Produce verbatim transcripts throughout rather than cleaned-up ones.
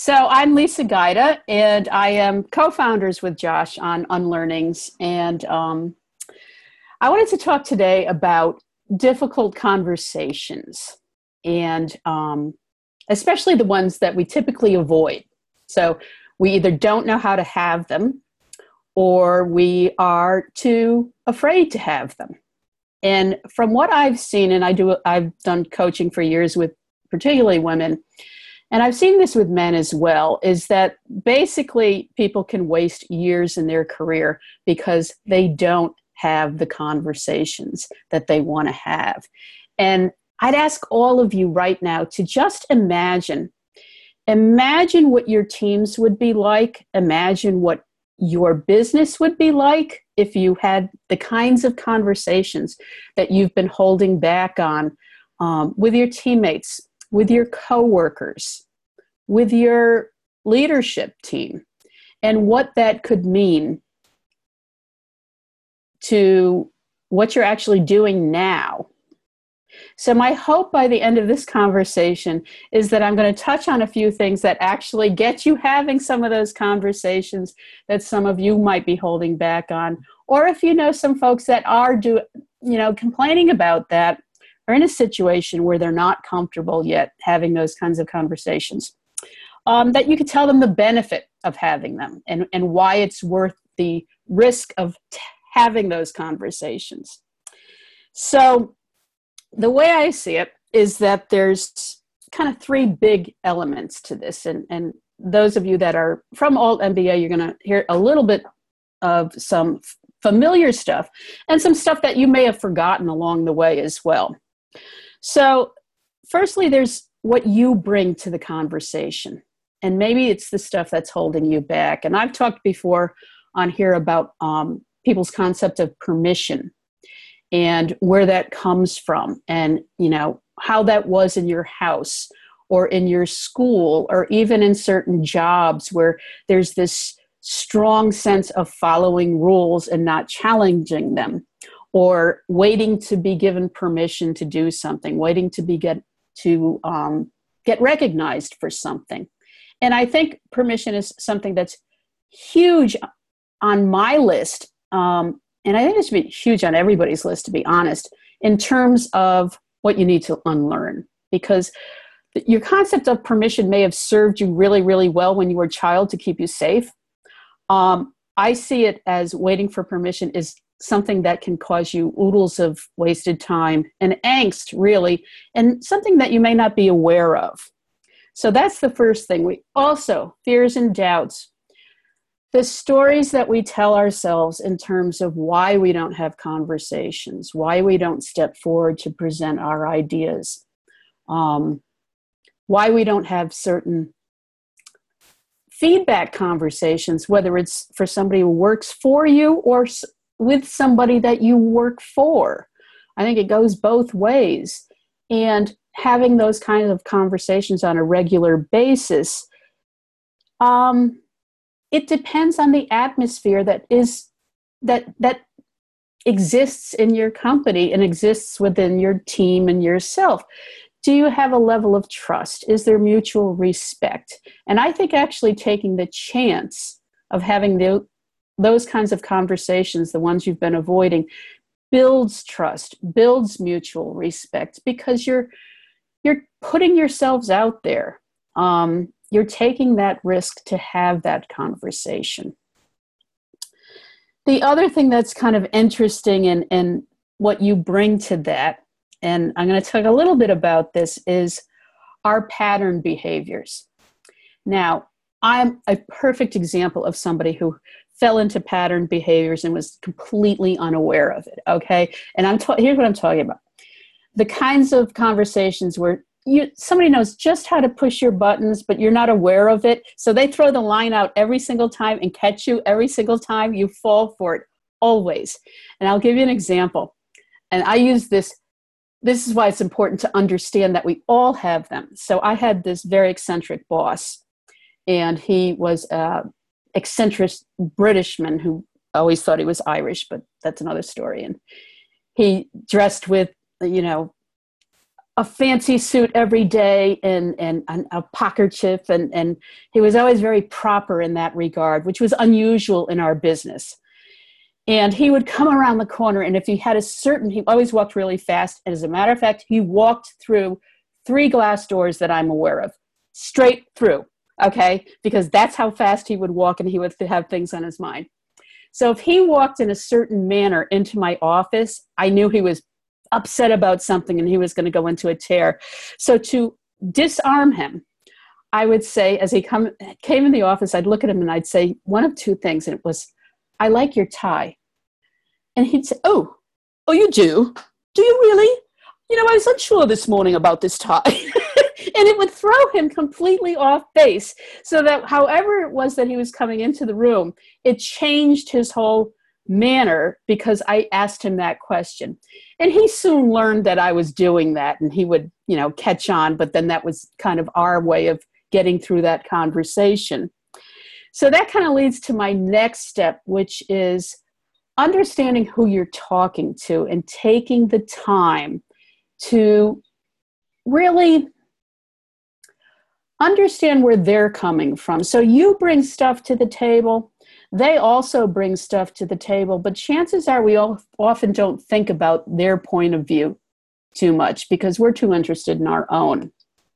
So I'm Lisa Gaida, and I am co-founders with Josh on Unlearnings. And um, I wanted to talk today about difficult conversations, and um, especially the ones that we typically avoid. So we either don't know how to have them, or we are too afraid to have them. And from what I've seen, and I do, I've done coaching for years with particularly women, and I've seen this with men as well, is that basically people can waste years in their career because they don't have the conversations that they want to have. And I'd ask all of you right now to just imagine, imagine what your teams would be like, imagine what your business would be like if you had the kinds of conversations that you've been holding back on um, with your teammates, with your coworkers, with your leadership team, and what that could mean to what you're actually doing now. So my hope by the end of this conversation is that I'm going to touch on a few things that actually get you having some of those conversations that some of you might be holding back on. Or if you know some folks that are do, you know, complaining about that, are in a situation where they're not comfortable yet having those kinds of conversations, um, that you could tell them the benefit of having them and, and why it's worth the risk of t- having those conversations. So the way I see it is that there's kind of three big elements to this. And, and those of you that are from Alt M B A, you're going to hear a little bit of some f- familiar stuff and some stuff that you may have forgotten along the way as well. So firstly, there's what you bring to the conversation. And maybe it's the stuff that's holding you back. And I've talked before on here about um, people's concept of permission and where that comes from, and you know how that was in your house or in your school or even in certain jobs where there's this strong sense of following rules and not challenging them, or waiting to be given permission to do something, waiting to be get to um, get recognized for something. And I think permission is something that's huge on my list. Um, and I think it should be huge on everybody's list, to be honest, in terms of what you need to unlearn. Because your concept of permission may have served you really, really well when you were a child to keep you safe. Um, I see it as waiting for permission is something that can cause you oodles of wasted time and angst, really, and something that you may not be aware of. So that's the first thing. We also, fears and doubts, the stories that we tell ourselves in terms of why we don't have conversations, why we don't step forward to present our ideas, um, why we don't have certain feedback conversations, whether it's for somebody who works for you or with somebody that you work for. I think it goes both ways. And having those kinds of conversations on a regular basis, um, it depends on the atmosphere that is that that exists in your company and exists within your team and yourself. Do you have a level of trust? Is there mutual respect? And I think actually taking the chance of having the, those kinds of conversations, the ones you've been avoiding, builds trust, builds mutual respect, because you're you're putting yourselves out there. Um, you're taking that risk to have that conversation. The other thing that's kind of interesting in, in what you bring to that, and I'm going to talk a little bit about this, is our pattern behaviors. Now, I'm a perfect example of somebody who fell into pattern behaviors and was completely unaware of it, okay? And I'm ta- here's what I'm talking about. The kinds of conversations where you somebody knows just how to push your buttons, but you're not aware of it. So they throw the line out every single time and catch you every single time. You fall for it, always. And I'll give you an example. And I use this. This is why it's important to understand that we all have them. So I had this very eccentric boss, and he was an eccentric Britishman who always thought he was Irish, but that's another story. And he dressed with, you know, a fancy suit every day and, and, and a pokerchief. And, and he was always very proper in that regard, which was unusual in our business. And he would come around the corner, and if he had a certain, he always walked really fast. And as a matter of fact, he walked through three glass doors that I'm aware of, straight through, okay? Because that's how fast he would walk, and he would have things on his mind. So if he walked in a certain manner into my office, I knew he was upset about something and he was going to go into a tear. So to disarm him, I would say, as he come, came in the office, I'd look at him and I'd say one of two things. And it was, I like your tie. And he'd say, oh, oh, you do? Do you really? You know, I was unsure this morning about this tie. And it would throw him completely off base, so that however it was that he was coming into the room, it changed his whole manner because I asked him that question. And he soon learned that I was doing that, and he would, you know, catch on, but then that was kind of our way of getting through that conversation. So that kind of leads to my next step, which is understanding who you're talking to and taking the time to really understand where they're coming from. So you bring stuff to the table. They also bring stuff to the table, but chances are we all often don't think about their point of view too much because we're too interested in our own.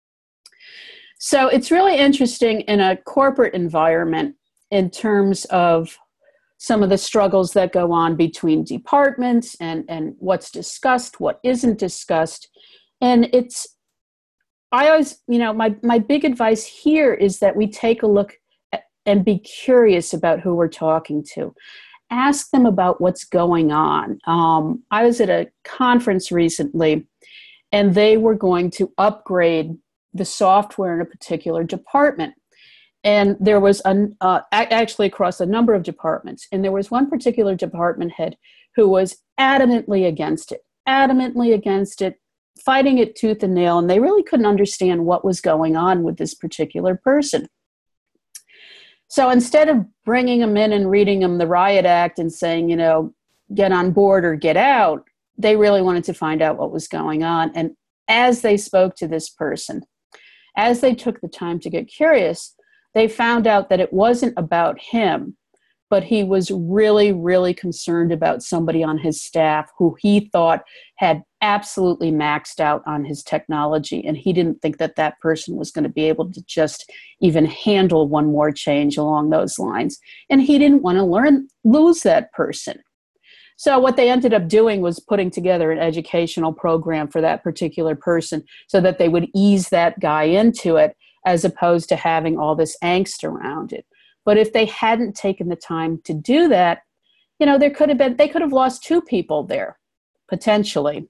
So it's really interesting in a corporate environment in terms of some of the struggles that go on between departments and, and what's discussed, what isn't discussed. And it's I always, you know, my, my big advice here is that we take a look at, and be curious about who we're talking to. Ask them about what's going on. Um, I was at a conference recently, and they were going to upgrade the software in a particular department. And there was an, uh, actually across a number of departments. And there was one particular department head who was adamantly against it, adamantly against it, fighting it tooth and nail, and they really couldn't understand what was going on with this particular person. So instead of bringing them in and reading them the riot act and saying, you know, get on board or get out, they really wanted to find out what was going on. And as they spoke to this person, as they took the time to get curious, they found out that it wasn't about him, but he was really, really concerned about somebody on his staff who he thought had absolutely maxed out on his technology. And he didn't think that that person was going to be able to just even handle one more change along those lines. And he didn't want to learn, lose that person. So what they ended up doing was putting together an educational program for that particular person so that they would ease that guy into it, as opposed to having all this angst around it. But if they hadn't taken the time to do that, you know, there could have been, they could have lost two people there, potentially.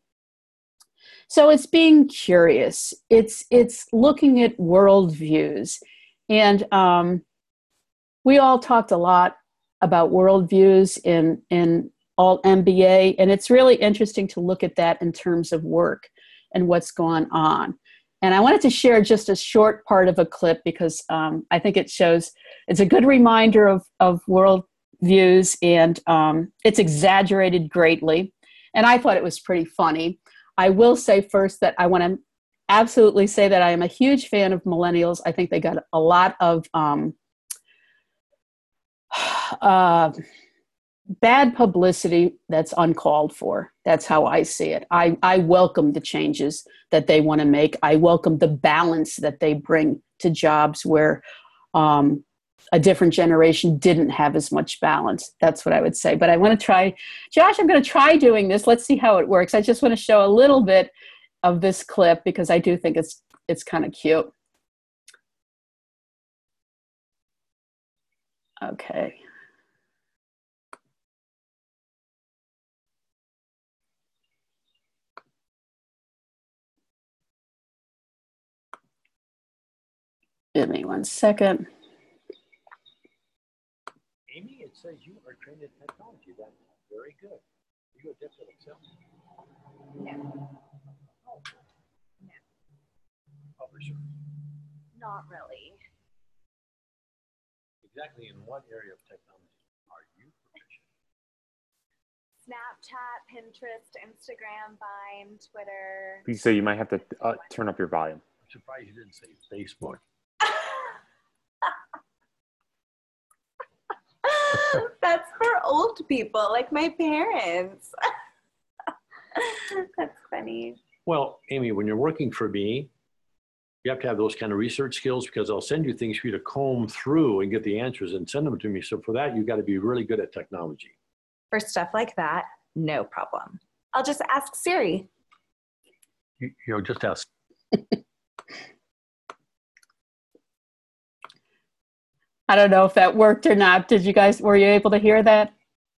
So it's being curious. It's it's looking at worldviews. And um, we all talked a lot about worldviews in, in alt M B A, and it's really interesting to look at that in terms of work and what's going on. And I wanted to share just a short part of a clip because um, I think it shows, it's a good reminder of, of world views, and um, it's exaggerated greatly. And I thought it was pretty funny. I will say first that I want to absolutely say that I am a huge fan of millennials. I think they got a lot of um, uh, bad publicity that's uncalled for. That's how I see it. I, I welcome the changes that they want to make. I welcome the balance that they bring to jobs where um, a different generation didn't have as much balance. That's what I would say. But I want to try, Josh, I'm going to try doing this. Let's see how it works. I just want to show a little bit of this clip because I do think it's it's kind of cute. Okay. Give me one second. Amy, it says you are trained in technology. That's very good. Are you adept at Excel? No. Oh. No. Publisher. Not really. Exactly in what area of technology are you proficient? Snapchat, Pinterest, Instagram, Vine, Twitter. So you might have to uh, turn up your volume. I'm surprised you didn't say Facebook. That's for old people, like my parents. That's funny. Well, Amy, when you're working for me, you have to have those kind of research skills because I'll send you things for you to comb through and get the answers and send them to me. So for that, you got to be really good at technology. For stuff like that, no problem. I'll just ask Siri. You, you know, just ask. I don't know if that worked or not. Did you guys, were you able to hear that?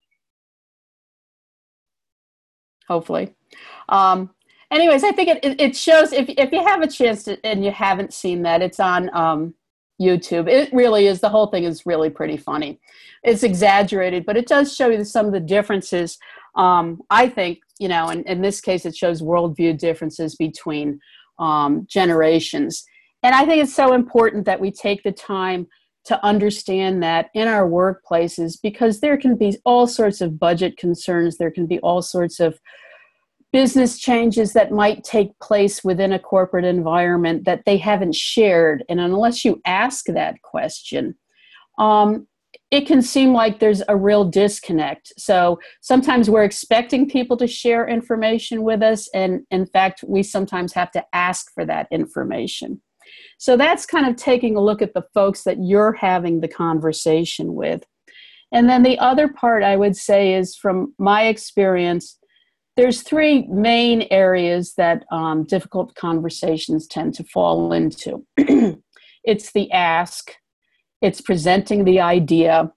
Hopefully. Um, anyways, I think it, it shows, if, if you have a chance to, and you haven't seen that, it's on um, YouTube. It really is, the whole thing is really pretty funny. It's exaggerated, but it does show you some of the differences. Um, I think, you know, in, in this case, it shows worldview differences between um, generations. And I think it's so important that we take the time to understand that in our workplaces, because there can be all sorts of budget concerns, there can be all sorts of business changes that might take place within a corporate environment that they haven't shared. And unless you ask that question, um, it can seem like there's a real disconnect. So sometimes we're expecting people to share information with us, and in fact, we sometimes have to ask for that information. So that's kind of taking a look at the folks that you're having the conversation with. And then the other part I would say is, from my experience, there's three main areas that um, difficult conversations tend to fall into. It's the ask, it's presenting the idea,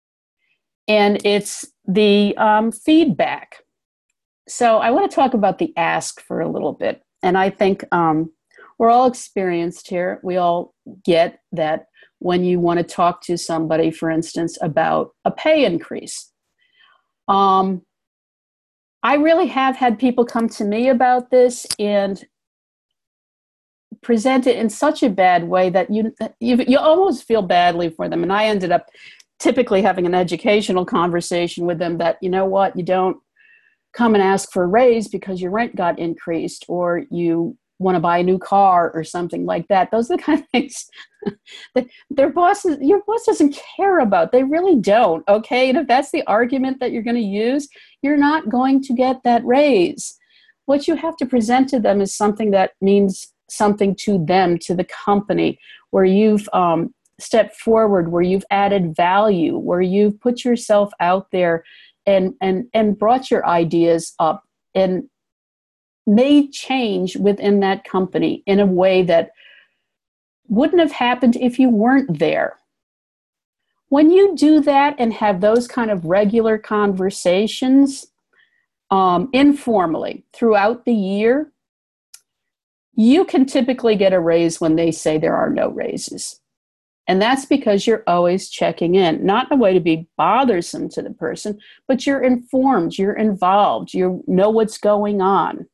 and it's the um, feedback. So I want to talk about the ask for a little bit. And I think um, we're all experienced here. We all get that when you want to talk to somebody, for instance, about a pay increase. Um, I really have had people come to me about this and present it in such a bad way that you, you you almost feel badly for them. And I ended up typically having an educational conversation with them that, you know what, you don't come and ask for a raise because your rent got increased, or you want to buy a new car or something like that. Those are the kind of things that their bosses, your boss doesn't care about. They really don't. Okay. And if that's the argument that you're going to use, you're not going to get that raise. What you have to present to them is something that means something to them, to the company, where you've um, stepped forward, where you've added value, where you've put yourself out there and, and, and brought your ideas up and made change within that company in a way that wouldn't have happened if you weren't there. When you do that and have those kind of regular conversations um, informally throughout the year, you can typically get a raise when they say there are no raises. And that's because you're always checking in, not in a way to be bothersome to the person, but you're informed, you're involved, you know what's going on.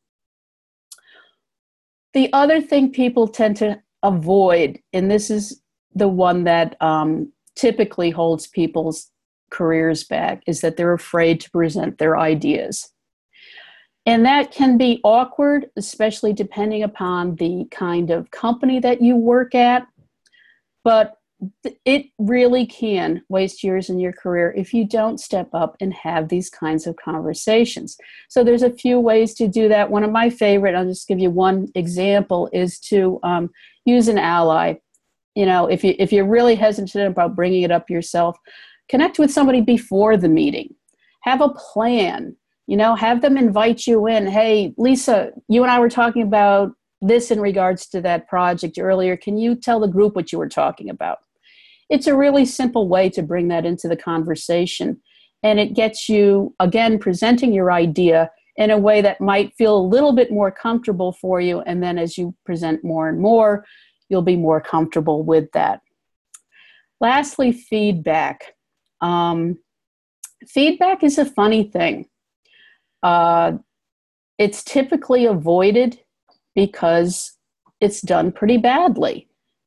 The other thing people tend to avoid, and this is the one that um, typically holds people's careers back, is that they're afraid to present their ideas. And that can be awkward, especially depending upon the kind of company that you work at. But it really can waste years in your career if you don't step up and have these kinds of conversations. So there's a few ways to do that. One of my favorite, I'll just give you one example, is to um, use an ally. You know, if you if you're really hesitant about bringing it up yourself, connect with somebody before the meeting. Have a plan. You know, have them invite you in. Hey, Lisa, you and I were talking about this in regards to that project earlier. Can you tell the group what you were talking about? It's a really simple way to bring that into the conversation. And it gets you, again, presenting your idea in a way that might feel a little bit more comfortable for you. And then as you present more and more, you'll be more comfortable with that. Lastly, feedback. Um, feedback is a funny thing. Uh, it's typically avoided because it's done pretty badly.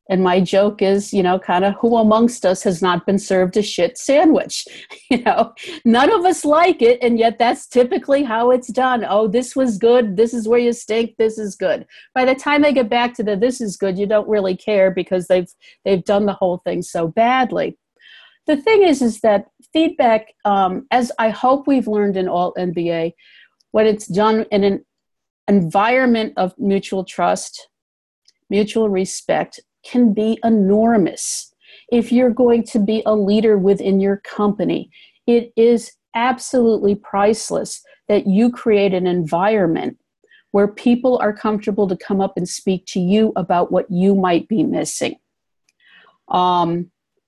And my joke is, you know, kind of who amongst us has not been served a shit sandwich? You know, none of us like it. And yet that's typically how it's done. Oh, this was good. This is where you stink. This is good. By the time they get back to the this is good, you don't really care because they've they've done the whole thing so badly. The thing is, is that feedback, um, as I hope we've learned in all N B A, when it's done in an environment of mutual trust, mutual respect, can be enormous. If you're going to be a leader within your company, it is absolutely priceless that you create an environment where people are comfortable to come up and speak to you about what you might be missing. Um,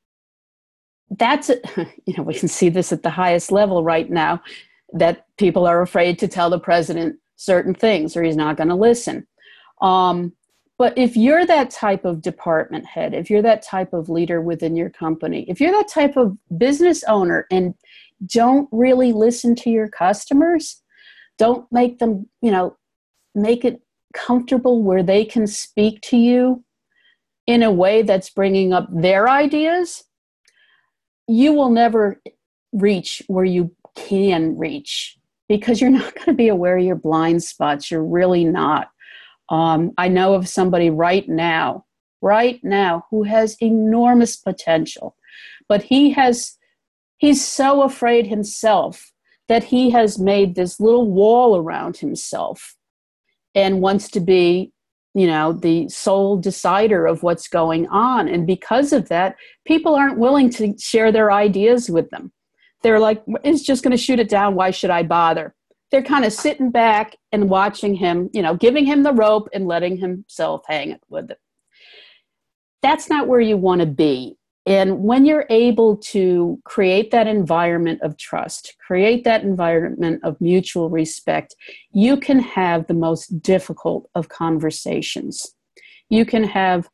that's, you know, we can see this at the highest level right now, that people are afraid to tell the president certain things or he's not going to listen. Um, But if you're that type of department head, if you're that type of leader within your company, if you're that type of business owner and don't really listen to your customers, don't make them, you know, make it comfortable where they can speak to you in a way that's bringing up their ideas, you will never reach where you can reach because you're not going to be aware of your blind spots. You're really not. Um, I know of somebody right now, right now, who has enormous potential, but he has, he's so afraid himself that he has made this little wall around himself and wants to be, you know, the sole decider of what's going on. And because of that, people aren't willing to share their ideas with them. They're like, it's just going to shoot it down. Why should I bother? They're kind of sitting back and watching him, you know, giving him the rope and letting himself hang it with it. That's not where you want to be. And when you're able to create that environment of trust, create that environment of mutual respect, you can have the most difficult of conversations. You can have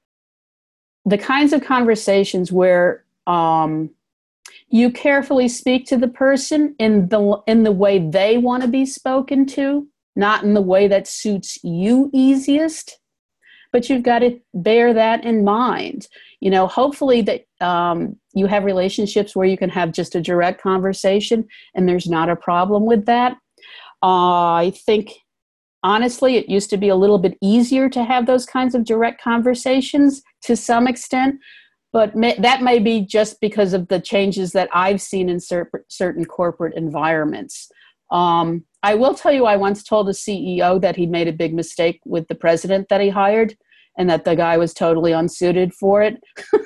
the kinds of conversations where um, you carefully speak to the person in the in the way they want to be spoken to, not in the way that suits you easiest. But you've got to bear that in mind. You know, hopefully that um, you have relationships where you can have just a direct conversation and there's not a problem with that. Uh, I think, honestly, it used to be a little bit easier to have those kinds of direct conversations to some extent. But may, that may be just because of the changes that I've seen in cer- certain corporate environments. Um, I will tell you, I once told a C E O that he made a big mistake with the president that he hired and that the guy was totally unsuited for it.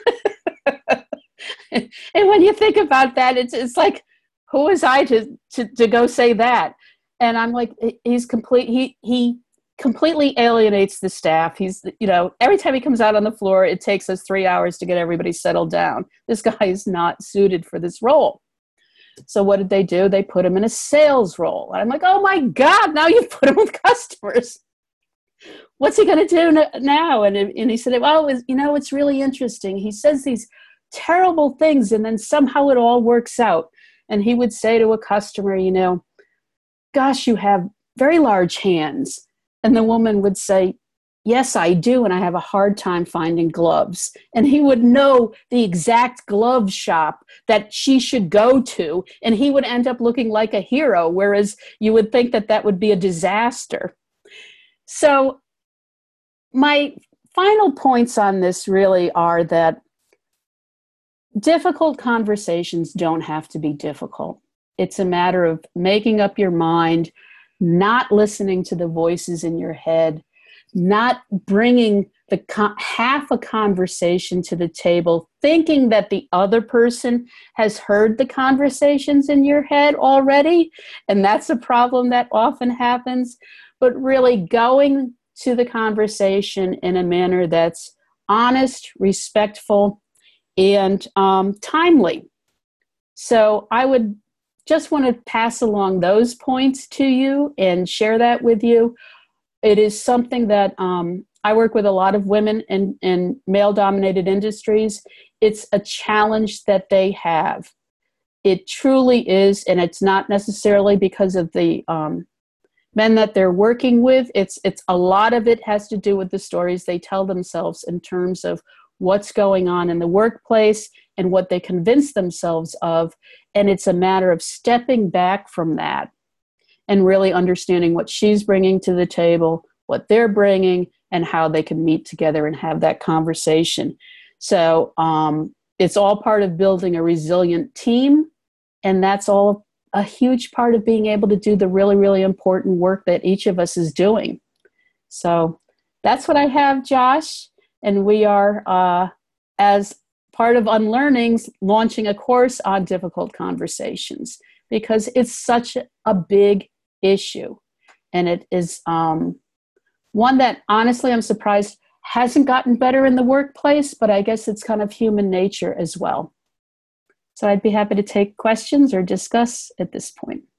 And when you think about that, it's it's like, who was I to, to, to go say that? And I'm like, he's complete. He, he completely alienates the staff. He's, you know, every time he comes out on the floor, it takes us three hours to get everybody settled down. This guy is not suited for this role. So what did they do? They put him in a sales role. And I'm like, oh my God, now you've put him with customers. What's he going to do now? And, and he said, well, you know, it's really interesting. He says these terrible things and then somehow it all works out. And he would say to a customer, you know, gosh, you have very large hands. And the woman would say, yes, I do. And I have a hard time finding gloves. And he would know the exact glove shop that she should go to. And he would end up looking like a hero, whereas you would think that that would be a disaster. So my final points on this really are that difficult conversations don't have to be difficult. It's a matter of making up your mind, not listening to the voices in your head, not bringing the co- half a conversation to the table, thinking that the other person has heard the conversations in your head already. And that's a problem that often happens. But really going to the conversation in a manner that's honest, respectful, and um, timely. So I would just want to pass along those points to you and share that with you. It is something that um, I work with a lot of women in, in male-dominated industries. It's a challenge that they have. It truly is, and it's not necessarily because of the um, men that they're working with. It's it's a lot of it has to do with the stories they tell themselves in terms of what's going on in the workplace and what they convince themselves of. And it's a matter of stepping back from that and really understanding what she's bringing to the table, what they're bringing, and how they can meet together and have that conversation. So um, it's all part of building a resilient team. And that's all a huge part of being able to do the really, really important work that each of us is doing. So that's what I have, Josh. And we are, uh, as part of Unlearnings, launching a course on difficult conversations because it's such a big issue. And it is um, one that, honestly, I'm surprised hasn't gotten better in the workplace, but I guess it's kind of human nature as well. So I'd be happy to take questions or discuss at this point.